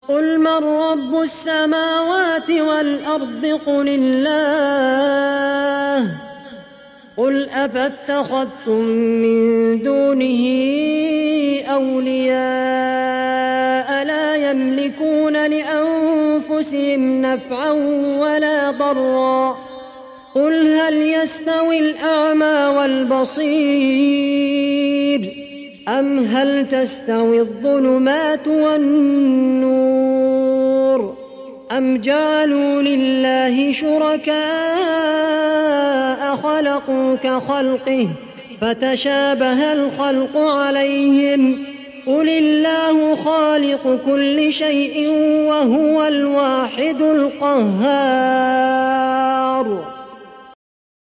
قل من رب السماوات والأرض قل الله. قل أفاتخذتم من دونه أولياء لا يملكون لأنفسهم نفعا ولا ضرا. قل هل يستوي الأعمى والبصير أم هل تستوي الظلمات والنور أم جعلوا لله شركاء خلقوا كخلقه فتشابه الخلق عليهم. قل الله خالق كل شيء وهو الواحد القهار.